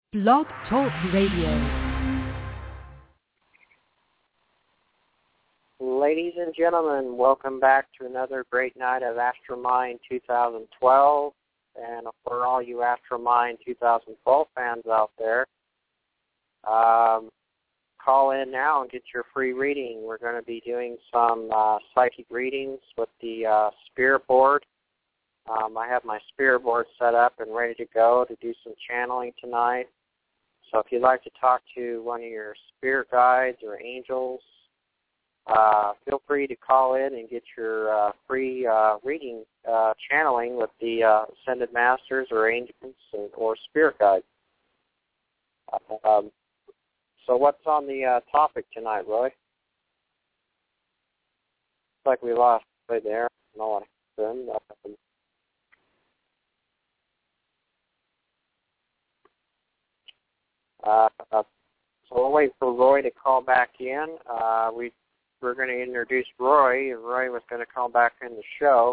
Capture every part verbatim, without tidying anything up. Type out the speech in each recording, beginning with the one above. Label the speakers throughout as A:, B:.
A: Blog Talk Radio.
B: Ladies and gentlemen, welcome back to another great night of Astromind two thousand twelve. And for all you Astromind two thousand twelve fans out there, um, call in now and get your free reading. We're going to be doing some uh, psychic readings with the uh, Spirit Board. Um, I have my Spirit Board set up and ready to go to do some channeling tonight. So if you'd like to talk to one of your spirit guides or angels, uh, feel free to call in and get your uh, free uh, reading uh, channeling with the uh, Ascended Masters or angels or spirit guides. Um, so what's on the uh, topic tonight, Roy? Looks like we lost right there. No one happened. Um, Uh, uh, so we'll wait for Roy to call back in. Uh, we, we're going to introduce Roy, and Roy was going to call back in the show.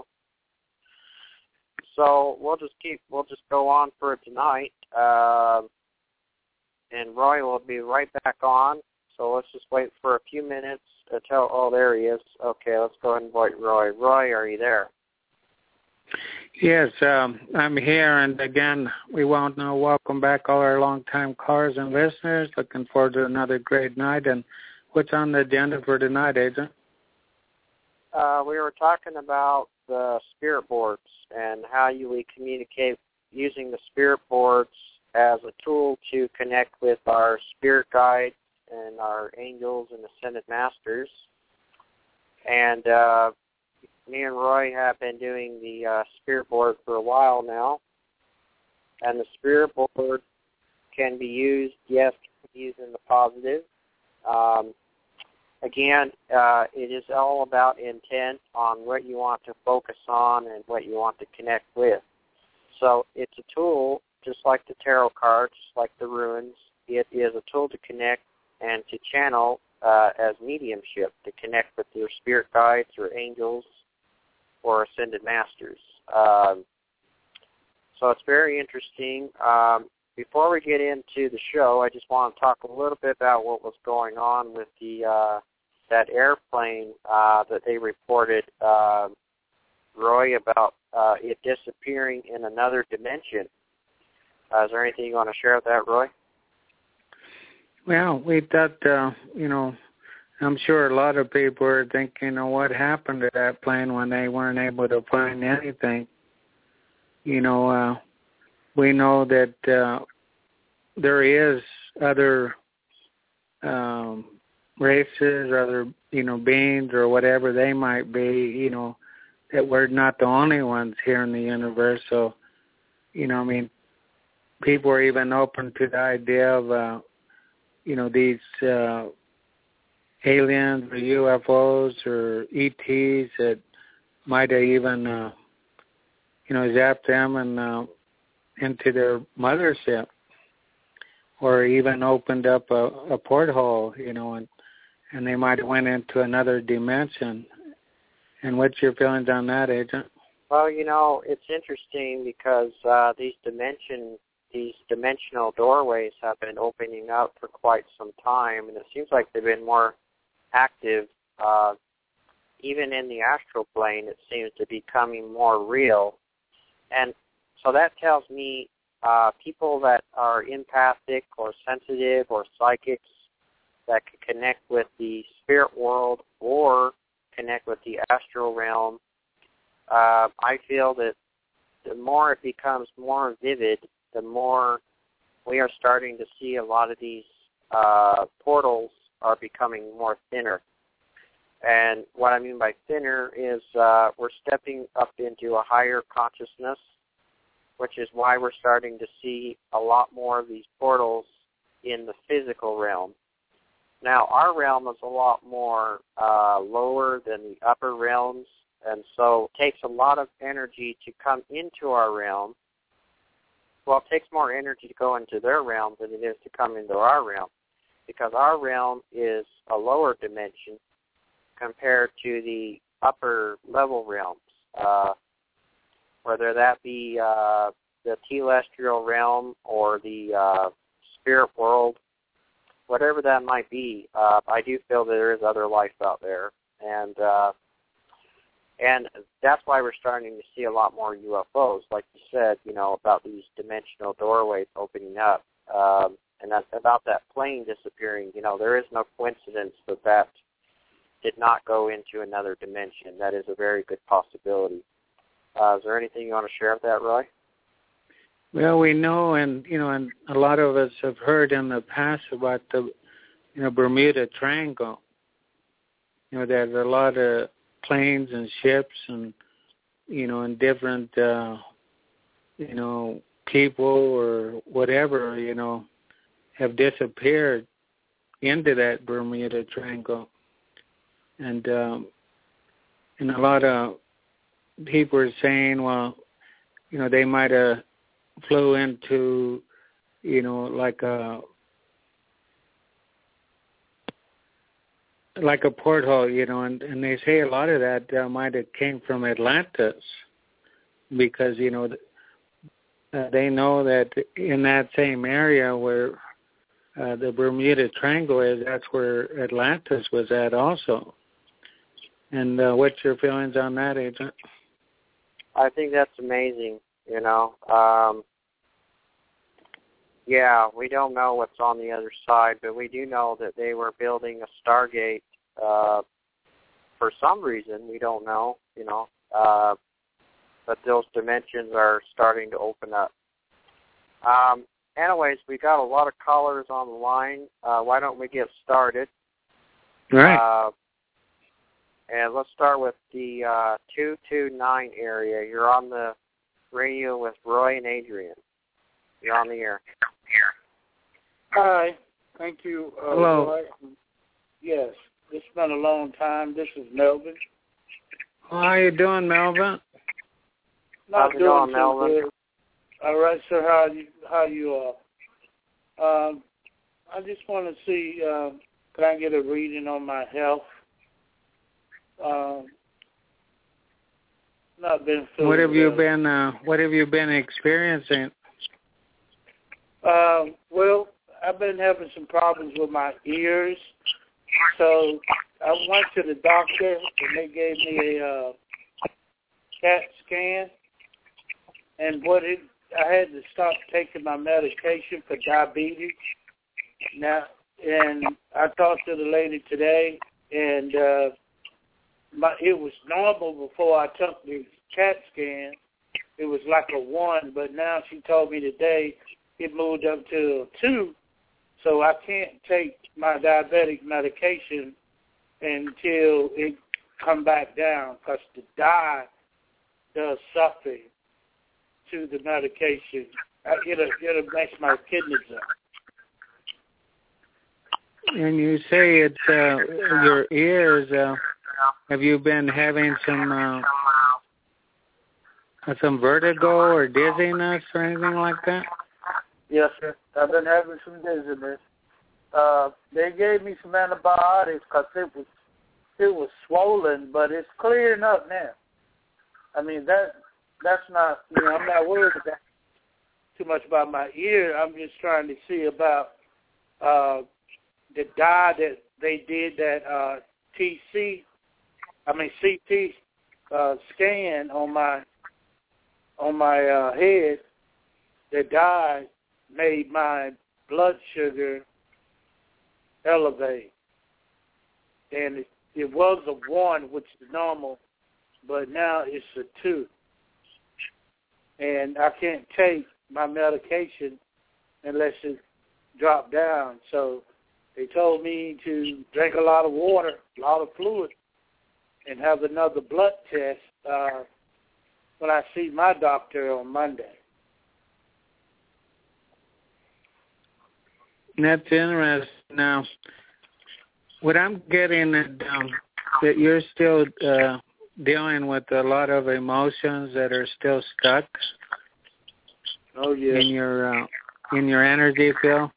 B: So we'll just keep, we'll just go on for tonight. Uh, and Roy will be right back on. So let's just wait for a few minutes until, oh, there he is. Okay, let's go ahead and invite Roy. Roy, are you there?
C: Yes, um, I'm here, and again, we want to welcome back all our longtime callers and listeners. Looking forward to another great night. And what's on the agenda for tonight, Agent?
B: Uh, we were talking about the spirit boards and how you we communicate using the spirit boards as a tool to connect with our spirit guides and our angels and ascended masters. And uh, me and Roy have been doing the uh, spirit board for a while now, and the spirit board can be used, yes, can be used in the positive. Um, again, uh, it is all about intent on what you want to focus on and what you want to connect with. So it's a tool, just like the tarot cards, just like the runes. It is a tool to connect and to channel uh, as mediumship, to connect with your spirit guides or angels or ascended masters. Um, so it's very interesting. Um, before we get into the show, I just want to talk a little bit about what was going on with the uh, that airplane uh, that they reported, uh, Roy, about uh, it disappearing in another dimension. Uh, is there anything you want to share with that, Roy?
C: Well, we thought, uh, you know, I'm sure a lot of people are thinking, you know, what happened to that plane when they weren't able to find anything. You know, uh, we know that uh, there is other um, races, other, you know, beings or whatever they might be, you know, that we're not the only ones here in the universe. So, you know, I mean, people are even open to the idea of, uh, you know, these uh, aliens or U F Os or E Ts that might have even, uh, you know, zapped them and uh, into their mothership, or even opened up a, a porthole, you know, and and they might have went into another dimension. And what's your feelings on that, Agent?
B: Well, you know, it's interesting because uh, these dimension these dimensional doorways have been opening up for quite some time, and it seems like they've been more active. Uh, even in the astral plane, it seems to be becoming more real. And so that tells me uh, people that are empathic or sensitive or psychics that can connect with the spirit world or connect with the astral realm, uh, I feel that the more it becomes more vivid, the more we are starting to see a lot of these uh, portals are becoming more thinner. And what I mean by thinner is uh, we're stepping up into a higher consciousness, which is why we're starting to see a lot more of these portals in the physical realm. Now, our realm is a lot more uh, lower than the upper realms, and so it takes a lot of energy to come into our realm. Well, it takes more energy to go into their realm than it is to come into our realm, because our realm is a lower dimension compared to the upper level realms, uh, whether that be uh, the telestial realm or the uh, spirit world, whatever that might be, uh, I do feel that there is other life out there. And uh, and that's why we're starting to see a lot more U F Os, like you said, you know, about these dimensional doorways opening up. Um, and that's about that plane disappearing. You know, there is no coincidence that that did not go into another dimension. That is a very good possibility. Uh, is there anything you want to share with that, Roy?
C: Well, we know, and you know, and a lot of us have heard in the past about the, you know, Bermuda Triangle. You know, there's a lot of planes and ships, and you know, and different, uh, you know, people or whatever, you know, have disappeared into that Bermuda Triangle, and um, and a lot of people are saying, well, you know, they might have flew into, you know, like a like a porthole, you know, and, and they say a lot of that uh, might have came from Atlantis, because, you know, uh, they know that in that same area where uh, the Bermuda Triangle is, that's where Atlantis was at also. And uh, what's your feelings on that, Agent?
B: I think that's amazing, you know. Um, yeah, we don't know what's on the other side, but we do know that they were building a Stargate uh, for some reason. We don't know, you know. Uh, but those dimensions are starting to open up. Um, anyways, we got a lot of callers on the line. Uh, why don't we get started?
C: All right.
B: Uh, and let's start with the uh, two two nine area. You're on the radio with Roy and Adrian. You're on the air.
D: Hi. Thank you, uh,
C: Hello.
D: Roy. Yes, it's been a long time. This is Melvin.
C: How are you doing, Melvin?
D: Not
B: How's it
D: doing
B: going,
D: so
B: Melvin?
D: good. All right, sir. How you how you are? Um, I just want to see. Uh, can I get a reading on my health? Um, not been feeling
C: What have you
D: well.
C: been? Uh, what have you been experiencing?
D: Um, well, I've been having some problems with my ears, so I went to the doctor and they gave me a uh, CAT scan, and what it I had to stop taking my medication for diabetes. Now, and I talked to the lady today, and uh, my it was normal before I took the CAT scan. It was like a one, but now she told me today it moved up to a two, so I can't take my diabetic medication until it come back down, because the dye does something to the medication. It'll, it'll mess my kidneys up.
C: And you say it's uh, your ears. Uh, have you been having some uh, some vertigo or dizziness or anything like that?
D: Yes, sir. I've been having some dizziness. Uh, they gave me some antibiotics because it was it was swollen, but it's clearing up now. I mean that that's not you know I'm not worried about too much about my ear. I'm just trying to see about uh, the dye that they did that uh, T C, I mean C T uh, scan on my on my uh, head. The dye made my blood sugar elevate, and it, it was a one, which is normal, but now it's a two, and I can't take my medication unless it dropped down. So they told me to drink a lot of water, a lot of fluid, and have another blood test uh, when I see my doctor on Monday.
C: That's interesting. Now, what I'm getting is um, that you're still uh, dealing with a lot of emotions that are still stuck
D: Oh yeah.
C: in your uh, in your energy field.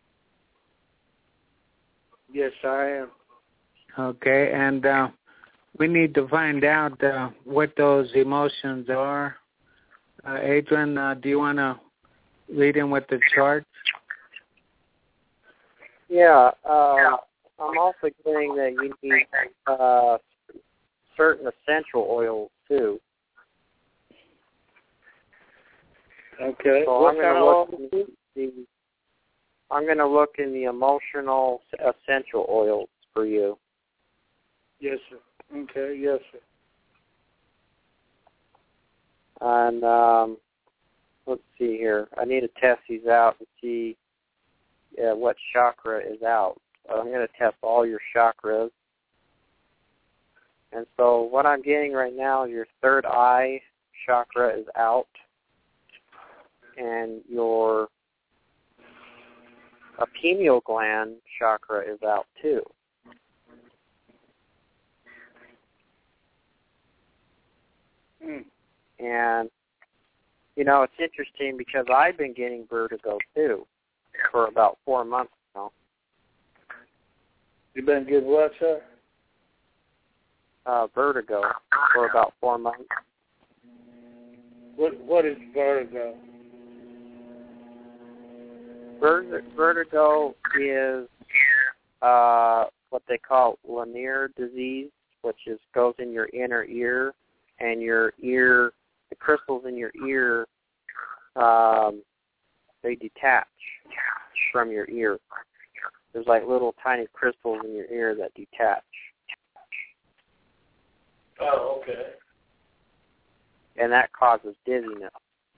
D: Yes, I am.
C: Okay, and uh, we need to find out uh, what those emotions are. Uh, Adrian, uh, do you want to read in with the chart?
B: Yeah, uh, I'm also getting that you need uh, certain essential oils too.
D: Okay.
B: So
D: what
B: I'm
D: kind
B: going
D: of
B: to look in the, I'm going to look in the emotional essential oils for you.
D: Yes, sir. Okay, yes, sir.
B: And um, let's see here. I need to test these out to see uh, what chakra is out. I'm going to test all your chakras. And so what I'm getting right now is your third eye chakra is out, and your a pineal gland chakra is out too.
D: Mm.
B: And, you know, it's interesting because I've been getting vertigo too for about four months now.
D: You been getting what, sir?
B: Uh, vertigo for about four months.
D: What What is vertigo?
B: Vertigo is uh, what they call Lanier disease, which is goes in your inner ear, and your ear, the crystals in your ear, um, they detach from your ear. There's like little tiny crystals in your ear that detach.
D: Oh, okay.
B: And that causes dizziness.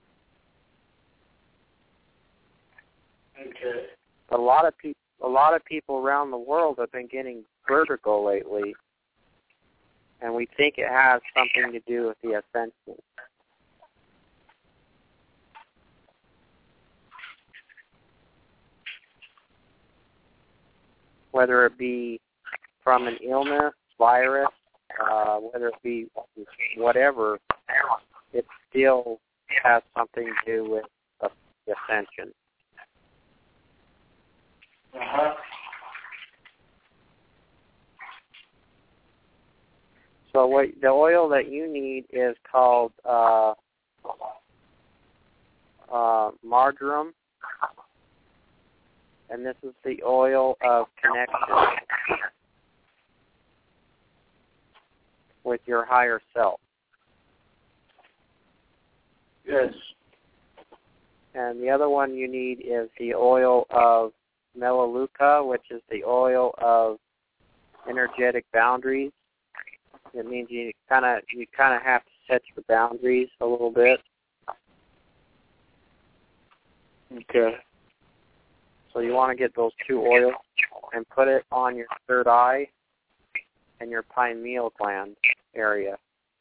D: Okay.
B: A lot of people, a lot of people around the world have been getting vertigo lately, and we think it has something to do with the ascension. Whether it be from an illness, virus, uh, whether it be whatever, it still has something to do with the ascension.
D: Uh-huh.
B: So what the oil that you need is called uh, uh, marjoram, and this is the oil of connection with your higher self.
D: Yes.
B: And the other one you need is the oil of Melaleuca, which is the oil of energetic boundaries. It means you kind of you kind of have to set your boundaries a little bit.
D: Okay.
B: So you want to get those two oils and put it on your third eye and your pineal gland area.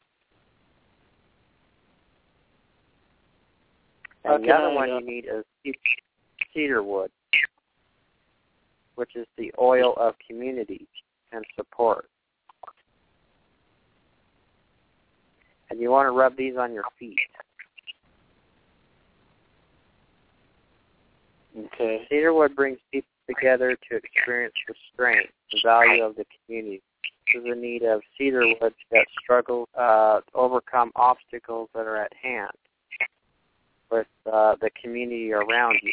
B: And
D: Okay,
B: the other one
D: yeah.
B: you need is cedar wood, which is the oil of community and support. And you want to rub these on your feet.
D: Okay.
B: Cedarwood brings people together to experience the strength, the value of the community. This is a need of cedarwood that struggles uh, to overcome obstacles that are at hand with uh, the community around you,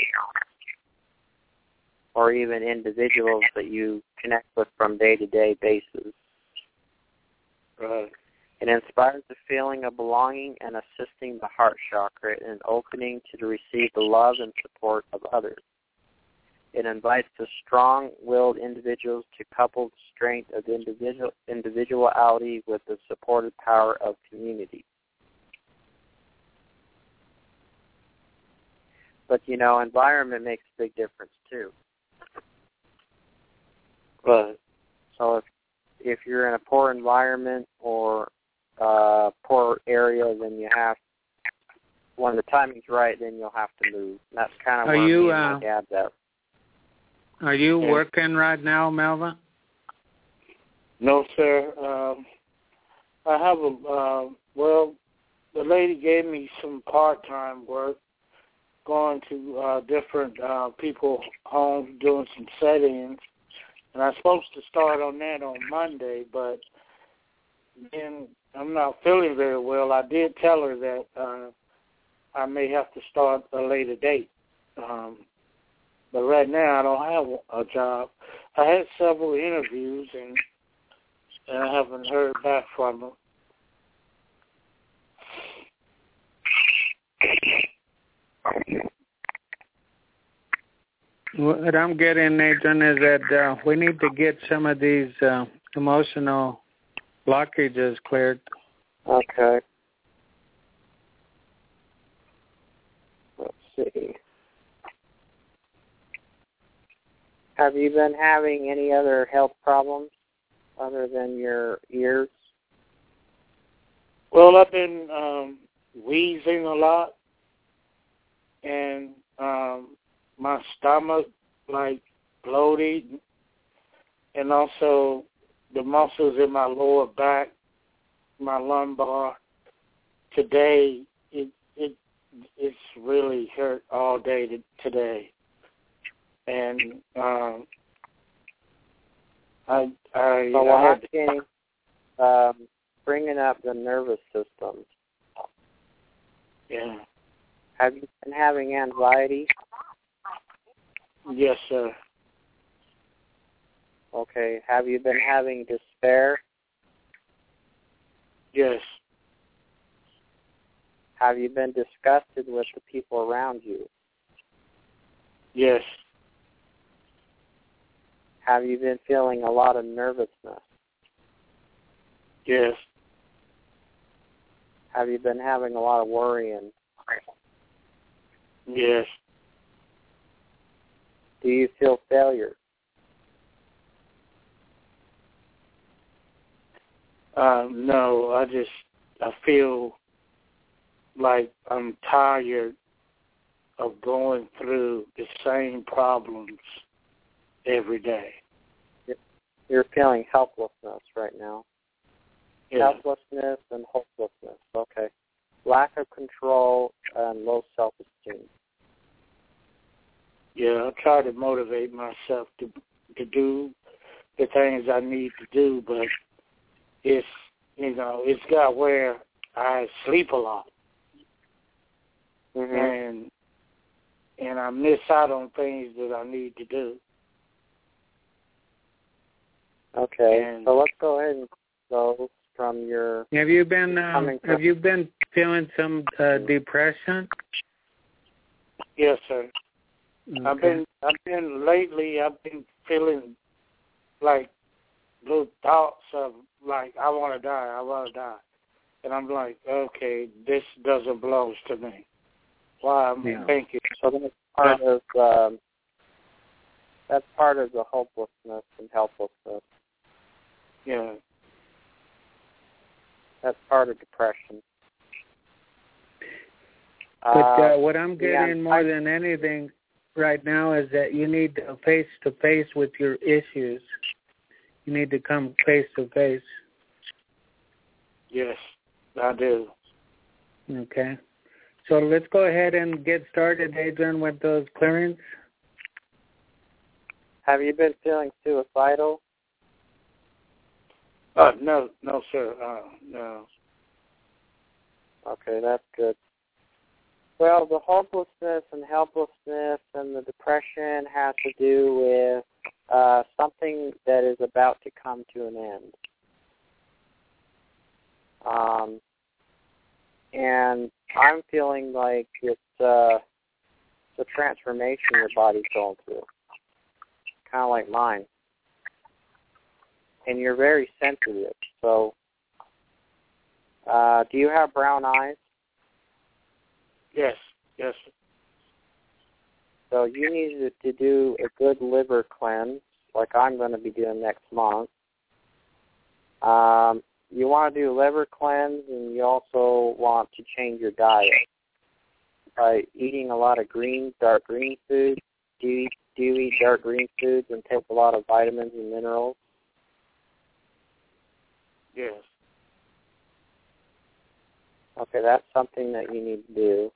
B: or even individuals that you connect with from day-to-day basis.
D: Right.
B: It inspires the feeling of belonging and assisting the heart chakra in opening to receive the love and support of others. It invites the strong-willed individuals to couple the strength of individual individuality with the supportive power of community. But, you know, environment makes a big difference, too.
D: Right.
B: So if, if you're in a poor environment or uh, poor area, then you have, when the timing's right, then you'll have to move. And that's kind of
C: Are
B: where
C: you,
B: me and
C: uh,
B: my dad's at.
C: Are you
B: Yeah.
C: working right now, Melvin?
D: No, sir. Um, I have a, uh, well, the lady gave me some part-time work, going to uh, different uh, people homes, doing some set-ins. And I'm supposed to start on that on Monday, but then I'm not feeling very well. I did tell her that uh, I may have to start a later date. Um, But right now I don't have a job. I had several interviews, and, and I haven't heard back from them.
C: What I'm getting, Nathan, is that uh, we need to get some of these uh, emotional blockages cleared.
B: Okay. Let's see. Have you been having any other health problems other than your ears?
D: Well, I've been um, wheezing a lot, and um, my stomach, like, bloated, and also the muscles in my lower back, my lumbar. Today, it it it's really hurt all day to, today, and um, I I,
B: So
D: I
B: I'm
D: had
B: asking, um, bringing up the nervous system.
D: yeah.
B: Have you been having anxiety?
D: Yes, sir.
B: Okay. Have you been having despair?
D: Yes.
B: Have you been disgusted with the people around you?
D: Yes.
B: Have you been feeling a lot of nervousness?
D: Yes.
B: Have you been having a lot of worrying?
D: Yes.
B: Do you feel failure?
D: Uh, no, I just, I feel like I'm tired of going through the same problems every day.
B: You're feeling helplessness right now.
D: Yeah.
B: Helplessness and hopelessness. Okay. Lack of control and low self-esteem.
D: Yeah, I try to motivate myself to to do the things I need to do, but it's, you know, it's got where I sleep a lot.
B: Mm-hmm.
D: And and I miss out on things that I need to do.
B: Okay,
D: And
B: so let's go ahead and go from your...
C: Have you been um,
B: Coming from-
C: Have you been feeling some uh, depression?
D: yes, sir.
C: Okay.
D: I've been I've been lately I've been feeling like little thoughts of like I want to die, I want to die, and I'm like, okay, this doesn't belong to me. Why am
C: Yeah.
D: I thinking?
B: So that's part of um, that's part of the hopelessness and helplessness.
D: Yeah.
B: That's part of depression.
C: But
B: Uh,
C: uh, what I'm getting
B: yeah,
C: more
B: I-
C: than anything right now is that you need to face to face with your issues. You need to come face to face.
D: Yes, I do.
C: Okay. So let's go ahead and get started, Adrian, with those clearings.
B: Have you been feeling suicidal?
D: Uh, no, no, sir. Uh, no.
B: Okay, that's good. Well, the hopelessness and helplessness and the depression has to do with uh, something that is about to come to an end. Um, and I'm feeling like it's uh, the transformation your body's going through, kind of like mine. And you're very sensitive. So, uh, do you have brown eyes?
D: Yes, yes.
B: So you need to do a good liver cleanse, like I'm going to be doing next month. Um, you want to do liver cleanse, and you also want to change your diet by eating a lot of green, dark green foods. Do you, do you eat dark green foods and take a lot of vitamins and minerals?
D: Yes.
B: Okay, that's something that you need to do.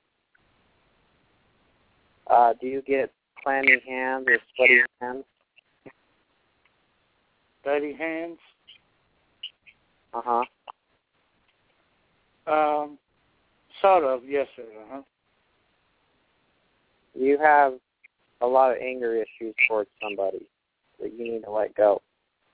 B: Uh, do you get clammy hands or sweaty hands?
D: Dirty hands?
B: Uh-huh.
D: Um, sort of, yes, sir. Uh-huh.
B: Do you have a lot of anger issues towards somebody that you need to let go?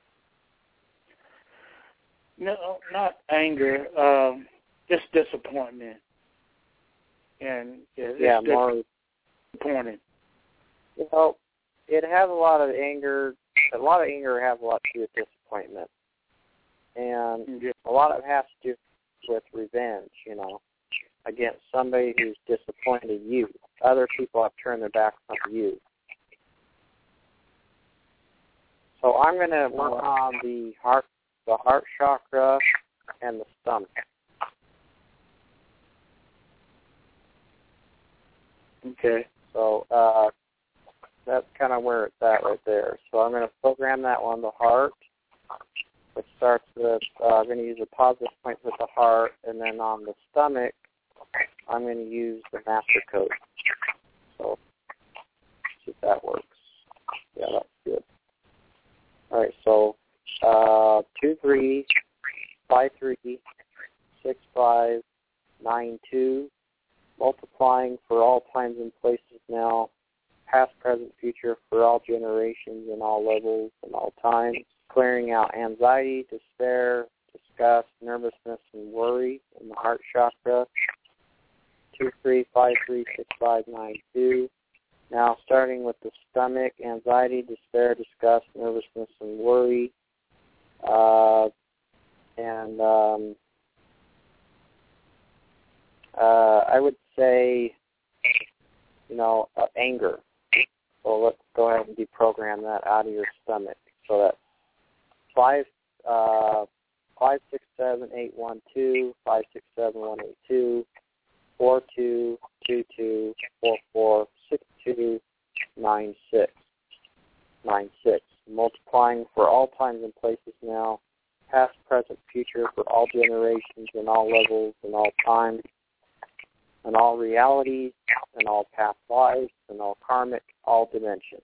D: No, not anger. Um, just disappointment. And yeah,
B: yeah
D: it's
B: more
D: disappointing.
B: You know, it has a lot of anger. A lot of anger has a lot to do with disappointment, and
D: Yeah.
B: a lot of it has to do with revenge. You know, against somebody who's disappointed you. Other people have turned their backs on you. So I'm going to work on the heart, the heart chakra, and the stomach.
D: Okay.
B: So uh, that's kind of where it's at right there. So I'm going to program that one, the heart, which starts with, uh, I'm going to use a positive point with the heart, and then on the stomach, I'm going to use the master code. So see if that works. Yeah, that's good. All right, so uh, two three five three six five nine two, multiplying for all times and places now, past, present, future, for all generations and all levels and all times, clearing out anxiety, despair, disgust, nervousness, and worry in the heart chakra. Two three five three six five nine two. Now, starting with the stomach, anxiety, despair, disgust, nervousness, and worry, uh, and um, uh, I would say, you know, uh, anger. So let's go ahead and deprogram that out of your stomach. So that's five, uh, five six seven eight one two, five six seven one eight two, four two two two four four six two nine six nine six. Multiplying for all times and places now, past, present, future, for all generations and all levels and all times, and all realities and all past lives and all karmic, all dimensions.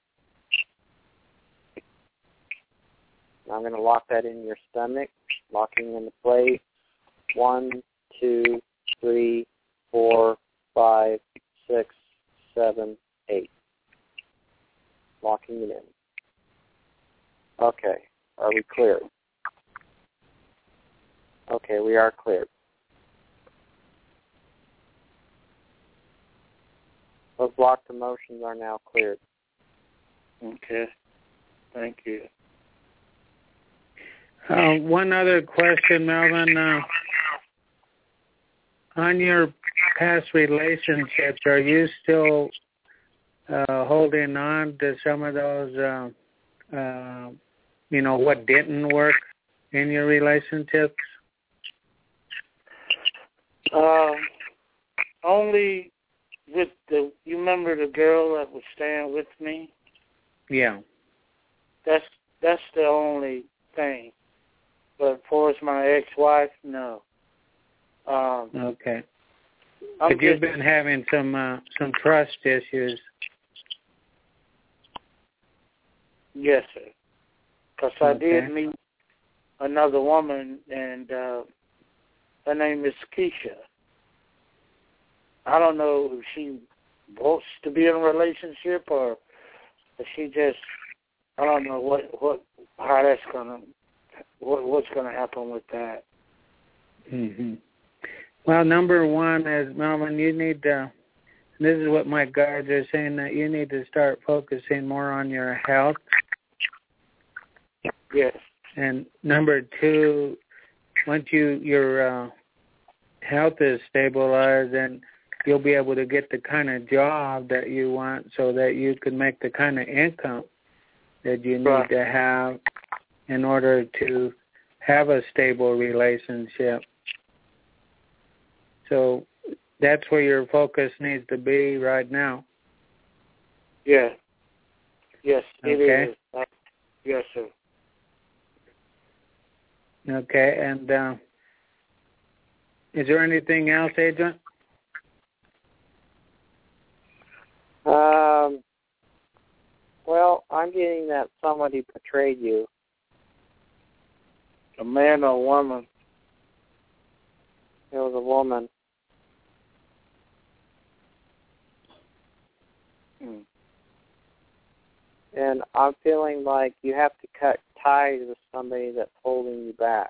B: Now I'm going to lock that in your stomach, locking into place. One, two, three, four, five, six, seven, eight. Locking it in. Okay, are we clear? Okay, we are cleared. Those blocked emotions are now cleared.
D: Okay. Thank you.
C: Uh, one other question, Melvin. Uh, on your past relationships, are you still uh, holding on to some of those, uh, uh, you know, what didn't work in your relationships?
D: Um, only with the, you remember the girl that was staying with me?
C: Yeah.
D: That's that's the only thing. But as far as my ex-wife, no. Um,
C: okay.
D: I'm
C: but you've
D: just,
C: been having some uh, some trust issues.
D: Yes, sir. Because I
C: Okay.
D: did meet another woman, and uh, her name is Keisha. I don't know if she wants to be in a relationship or if she just, I don't know what, what how that's gonna, what what's gonna happen with that.
C: Mm-hmm. Well, number one is, Melvin, you need to, this is what my guides are saying, that you need to start focusing more on your health.
D: Yes.
C: And number two, once you your uh, health is stabilized, then you'll be able to get the kind of job that you want so that you can make the kind of income that you need
D: right.
C: to have in order to have a stable relationship. So that's where your focus needs to be right now.
D: Yeah. Yes, it
C: okay.
D: is. Uh, yes, sir.
C: Okay, and uh, is there anything else, Agent?
B: Um. Well, I'm getting that somebody betrayed you.
D: A man or a woman?
B: It was a woman.
D: Hmm.
B: And I'm feeling like you have to cut ties with somebody that's holding you back.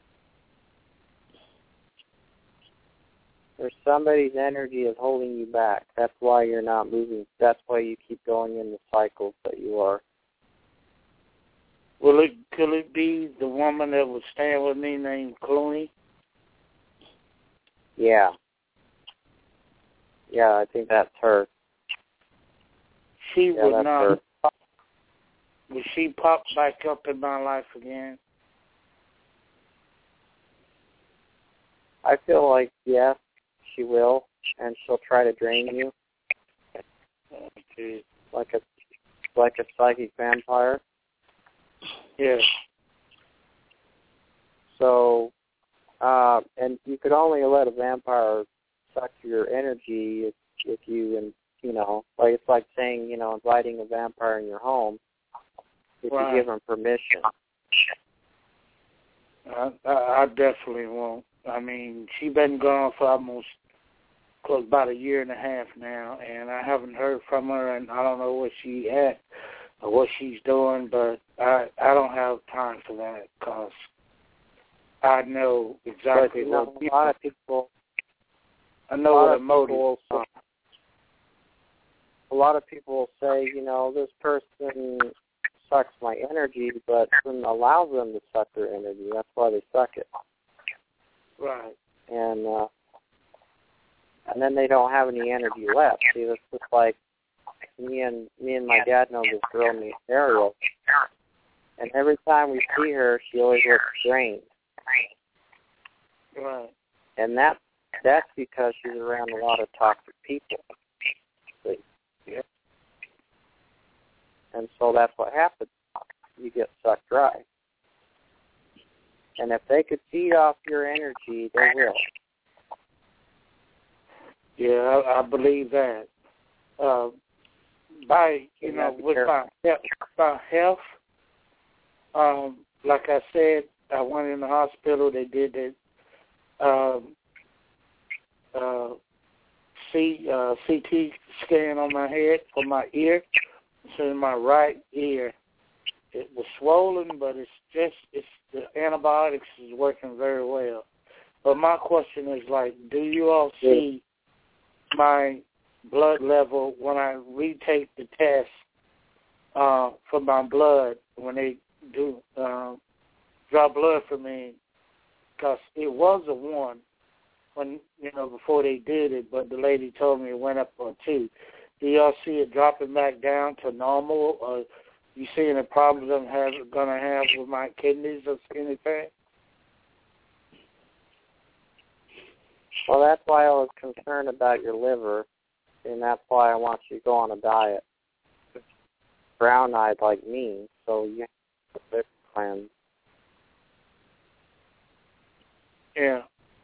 B: There's somebody's energy is holding you back. That's why you're not moving. That's why you keep going in the cycles that you are.
D: Will it, could it be the woman that was staying with me named Clooney?
B: Yeah. Yeah, I think that's her.
D: She
B: yeah,
D: would not.
B: Her.
D: Will she pop back up in my life again?
B: I feel like, yes, she will, and she'll try to drain you.
D: Okay.
B: Like a like a psychic vampire.
D: Yes.
B: So, uh, and you could only let a vampire suck your energy if, if you, and you know, like it's like saying, you know, inviting a vampire in your home if
D: right.
B: you give him permission.
D: I, I, I definitely won't. I mean, she's been gone for almost close about a year and a half now, and I haven't heard from her, and I don't know what she at or what she's doing, but I I don't have time for that because I know exactly
B: but, you know,
D: what
B: people, a lot of people.
D: I know what the motive.
B: Say, a lot of people will say, you know, this person sucks my energy, but doesn't allow them to suck their energy. That's why they suck it.
D: Right.
B: And uh, and then they don't have any energy left. See, that's just like me and me and my dad know this girl named Ariel, and every time we see her, she always looks drained.
D: Right.
B: And that that's because she's around a lot of toxic people. See?
D: Yeah.
B: And so that's what happens. You get sucked dry. And if they could feed off your energy, they will.
D: Yeah, I, I believe that. Uh, by, you know, with my, my health, um, like I said, I went in the hospital. They did the um, uh, C, uh, C T scan on my head for my ear. It's in my right ear. It was swollen, but it's just, it's the antibiotics is working very well. But my question is, like, do you all see my blood level when I retake the test uh, for my blood, when they do uh, draw blood for me? Because it was a one when, you know, before they did it, but the lady told me it went up on two. Do y'all see it dropping back down to normal, or you seeing the problems I'm have, gonna have with my kidneys or anything?
B: Well, that's why I was concerned about your liver, and that's why I want you to go on a diet. Brown-eyed like me, so you have a liver cleanse.
D: Yeah.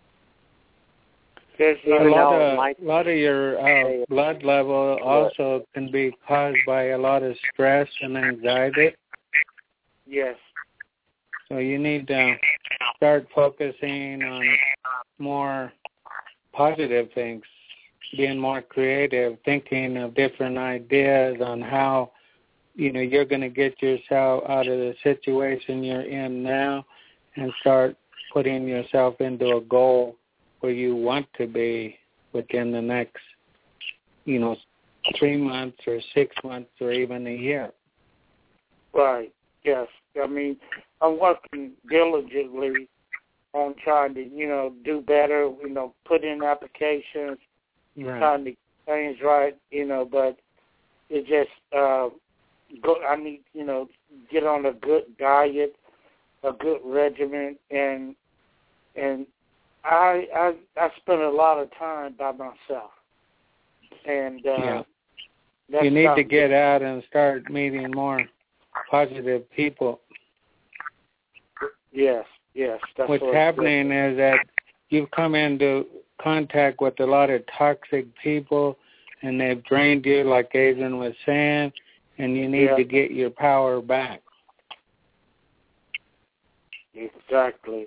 C: A
B: You
C: lot
B: know,
C: of
B: my,
C: a lot of your uh, blood level also can be caused by a lot of stress and anxiety.
D: Yes.
C: So you need to start focusing on more positive things, being more creative, thinking of different ideas on how, you know, you're going to get yourself out of the situation you're in now and start putting yourself into a goal where you want to be within the next, you know, three months or six months or even a year.
D: Right. Yes. I mean, I'm working diligently on trying to, you know, do better, you know, put in applications,
C: right.
D: trying to get things right, you know, but it just, uh, go, I need, you know, get on a good diet, a good regimen, and, and, I, I I spend a lot of time by myself, and uh,
C: yeah.
D: that's
C: you need
D: not,
C: to get out and start meeting more positive people.
D: Yes, yes. That's
C: What's
D: what
C: happening is that you've come into contact with a lot of toxic people, and they've drained you, like Adrian was saying, and you need
D: yeah.
C: to get your power back.
D: Exactly.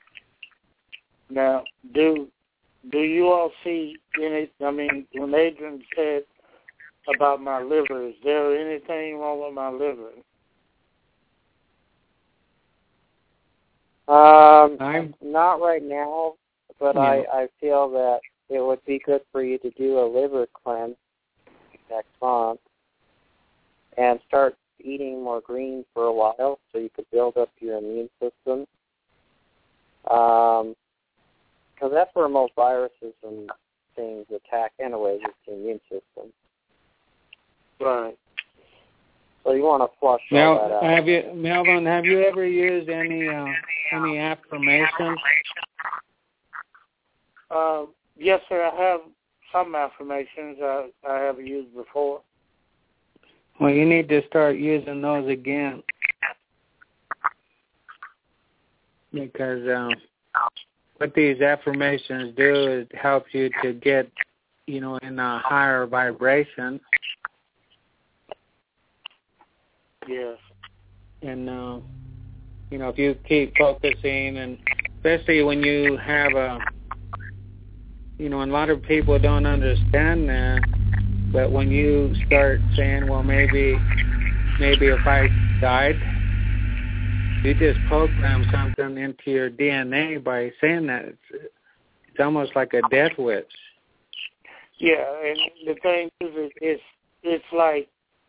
D: Now, do do you all see any? I mean, when Adrian said about my liver. Is there anything wrong with my liver?
B: Um,
C: I'm,
B: not right now, but
C: yeah.
B: I, I feel that it would be good for you to do a liver cleanse next month and start eating more greens for a while so you could build up your immune system. Um, because that's where most viruses and things attack anyways, is the immune system.
D: Right.
B: So you want to flush
C: Mel,
B: all that out.
C: have you, Melvin, have you ever used any uh, any affirmations?
D: Uh, yes, sir. I have some affirmations I, I have used before.
C: Well, you need to start using those again. Because um, what these affirmations do is help you to get, you know, in a higher vibration.
D: Yes.
C: And, uh, you know, if you keep focusing, and especially when you have a, you know, and a lot of people don't understand that, but when you start saying, well, maybe, maybe if I died, you just program something into your D N A by saying that. It's, it's almost like a death wish.
D: Yeah, and the thing is, it's, it's like,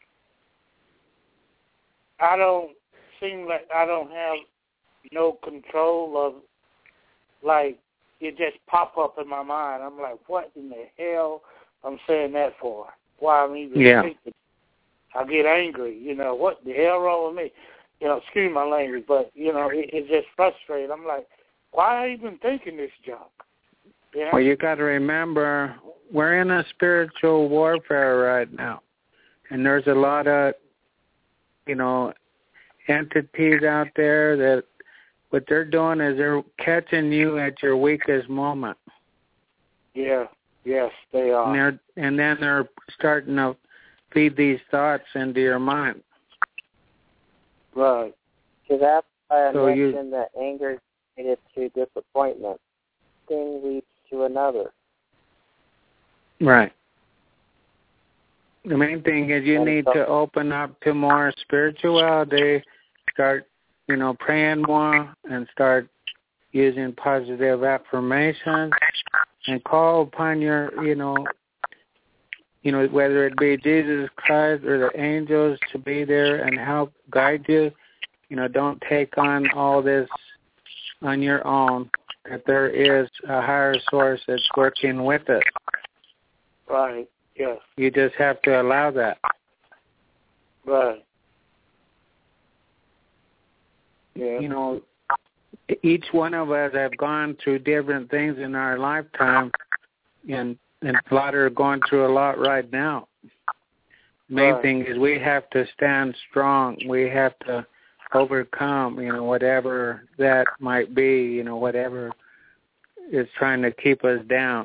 D: I don't seem like I don't have no control of, like, it just pop up in my mind. I'm like, what in the hell I'm saying that for? Why I'm even
C: yeah.
D: thinking? I get angry, you know, what the hell wrong with me? You know, excuse my language, but, you know, it, it's just frustrating. I'm like, why I even thinking this junk? You know?
C: Well, you got to remember, we're in a spiritual warfare right now. And there's a lot of, you know, entities out there that what they're doing is they're catching you at your weakest moment.
D: Yeah, yes, they are.
C: And, they're, and then they're starting to feed these thoughts into your mind.
D: Right.
B: So that's why I
C: So you-
B: mentioned that anger is related to disappointment. Thing leads to another.
C: Right. The main thing is you
B: And
C: need
B: so-
C: to open up to more spirituality, start, you know, praying more, and start using positive affirmations, and call upon your, you know, you know, whether it be Jesus Christ or the angels to be there and help guide you. You know, don't take on all this on your own, that there is a higher source that's working with it.
D: Right, yes.
C: You just have to allow that.
D: Right. Yeah.
C: You know, each one of us have gone through different things in our lifetime, and, and a lot are going through a lot right now. The main
D: Right.
C: thing is we have to stand strong. We have to overcome, you know, whatever that might be, you know, whatever is trying to keep us down.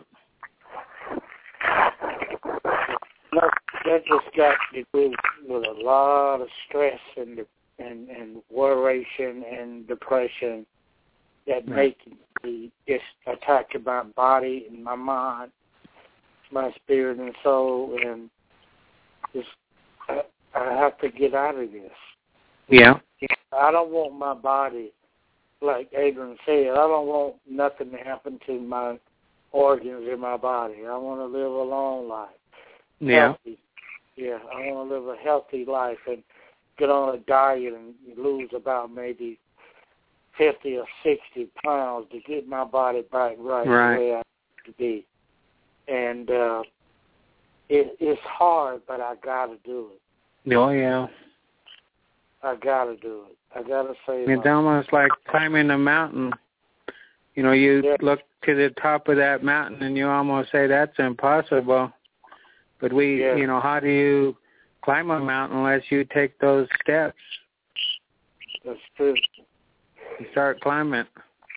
D: That, that just got to do with a lot of stress and and and worration and depression that
C: Right.
D: make me just attack my body and my mind, my spirit and soul, and just I, I have to get out of this.
C: Yeah.
D: I don't want my body, like Adrian said, I don't want nothing to happen to my organs in my body. I want to live a long life.
C: Yeah.
D: Healthy. Yeah, I want to live a healthy life and get on a diet and lose about maybe fifty or sixty pounds to get my body back right,
C: Right.
D: the way I need to be. And uh, it, it's hard, but I got to do it.
C: Oh, yeah.
D: I got to do it. I got to save
C: It's
D: my
C: almost like climbing a mountain. You know, you
D: Yeah.
C: look to the top of that mountain and you almost say that's impossible. But we,
D: Yeah.
C: you know, how do you climb a mountain unless you take those steps
D: That's true.
C: and start climbing?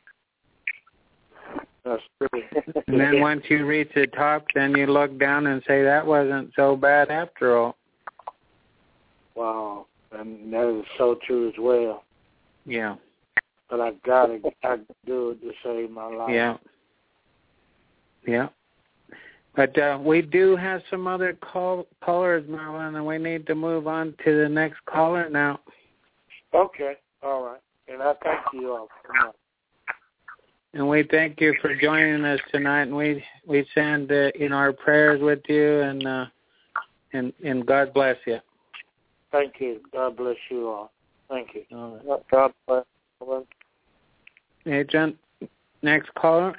D: That's true.
C: And then once you reach the top, then you look down and say that wasn't so bad after all.
D: Wow. And that is so true as well.
C: Yeah.
D: But I got to I do it to save my life.
C: Yeah. Yeah. But uh, we do have some other call, callers, Marlon, and we need to move on to the next caller now.
D: Okay, all right. And I thank you all so much.
C: And we thank you for joining us tonight, and we we send uh, in our prayers with you, and uh, and and God bless you.
D: Thank you. God bless you all. Thank you.
C: All right.
B: God bless you.
C: Agent, next caller.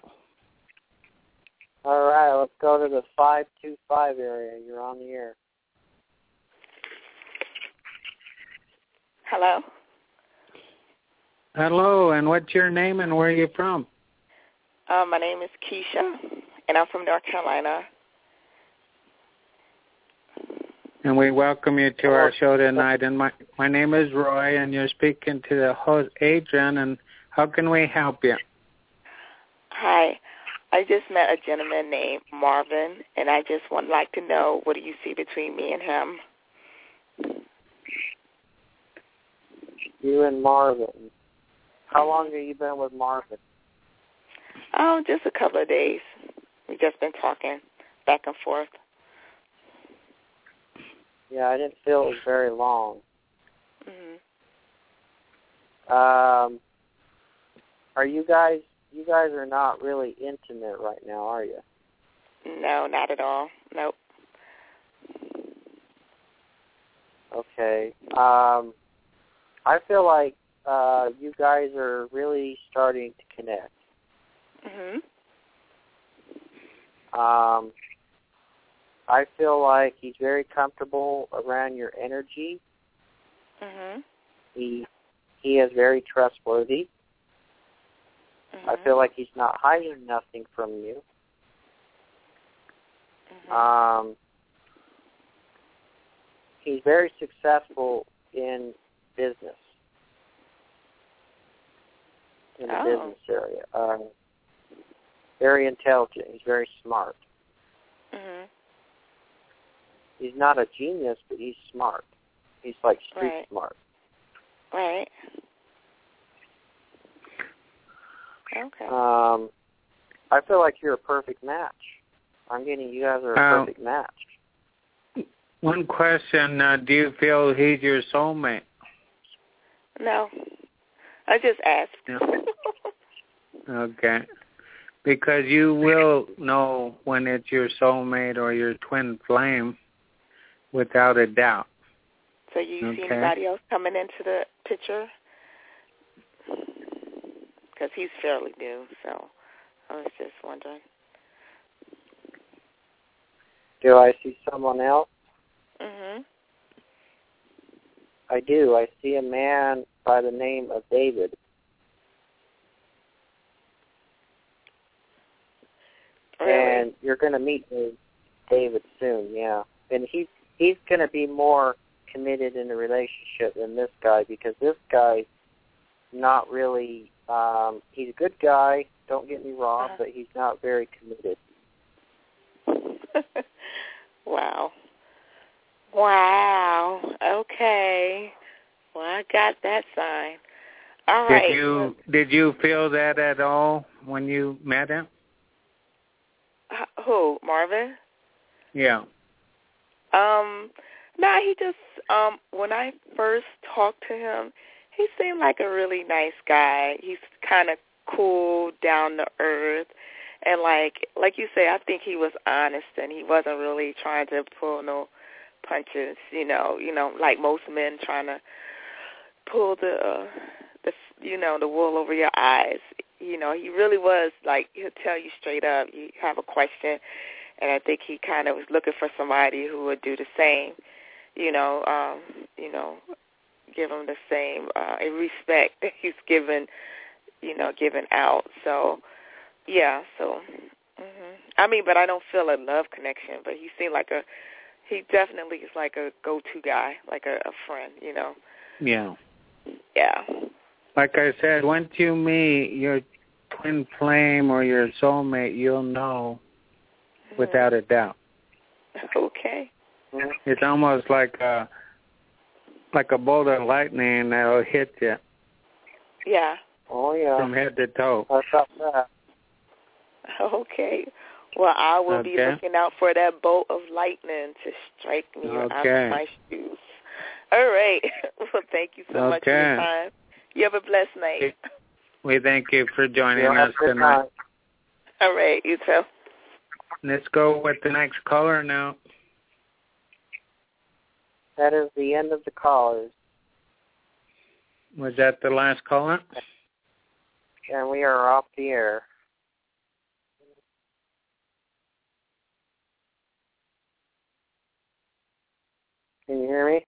B: All right, let's go to the five two five area. You're on the air.
E: Hello.
C: Hello, and what's your name and where are you from?
E: Uh, my name is Keisha, and I'm from North Carolina.
C: And we welcome you to our show tonight. And my, my name is Roy, and you're speaking to the host, Adrian, and how can we help you?
E: Hi. I just met a gentleman named Marvin, and I just would like to know, what do you see between me and him?
B: You and Marvin. How long have you been with Marvin?
E: Oh, just a couple of days. We've just been talking back and forth.
B: Yeah, I didn't feel it was very long.
E: Mm-hmm.
B: Um, are you guys, you guys are not really intimate right now, are you?
E: No, not at all. Nope.
B: Okay. Um, I feel like uh, you guys are really starting to connect.
E: Mhm.
B: Um, I feel like he's very comfortable around your energy.
E: Mhm.
B: He he is very trustworthy.
E: Mm-hmm.
B: I feel like he's not hiding nothing from you.
E: Mm-hmm.
B: Um, he's very successful in business, in the
E: Oh.
B: business area. Um, very intelligent. He's very smart.
E: Mhm.
B: He's not a genius, but he's smart. He's like street
E: Right.
B: smart.
E: Right. Okay.
B: Um, I feel like you're a perfect match. I'm getting you guys are a
C: Um,
B: perfect match.
C: One question, uh, do you feel he's your soulmate?
E: No. I just asked.
C: No. Okay. Because you will know when it's your soulmate or your twin flame, without a doubt.
E: So you
C: Okay.
E: see anybody else coming into the picture? Because he's fairly new, so I was just wondering.
B: Do I see someone else?
E: Mhm.
B: I do. I see a man by the name of David.
E: Really?
B: And you're going to meet David soon, yeah. And he he's going to be more committed in a relationship than this guy, because this guy's not really, um, he's a good guy, don't get me wrong,
E: Uh-huh.
B: but he's not very committed.
E: Wow. Wow. Okay. Well, I got that sign. All
C: Did
E: right.
C: you did you feel that at all when you met him?
E: H- Who? Marvin?
C: Yeah.
E: Um, no, he just, um, when I first talked to him, he seemed like a really nice guy. He's kind of cool, down to earth. And like, like you say, I think he was honest, and he wasn't really trying to pull no punches, you know, you know, like most men trying to pull the, uh, the, you know, the wool over your eyes. You know, he really was like, he'll tell you straight up, you have a question, and I think he kind of was looking for somebody who would do the same, you know, um, you know, give him the same uh, respect that he's given, you know, given out. So, yeah, so, hmm I mean, but I don't feel a love connection, but he seemed like a, he definitely is like a go-to guy, like a, a friend, you know.
C: Yeah.
E: Yeah.
C: Like I said, once you meet your twin flame or your soulmate, you'll know
E: Mm-hmm.
C: without a doubt.
E: Okay.
C: It's almost like a like a bolt of lightning that'll hit you
E: Yeah.
B: Oh, yeah.
C: from head to toe.
B: I thought that.
E: Okay. Well, I will
C: okay.
E: be looking out for that bolt of lightning to strike me
C: okay.
E: out of my shoes. All right. Well, thank you so
C: okay.
E: much for your time. You have a blessed night.
C: We thank you for joining
B: you
C: us tonight.
B: Night.
E: All right, you too.
C: Let's go with the next caller now.
B: That is the end of the callers.
C: Was that the last caller?
B: And we are off the air. Can you hear me?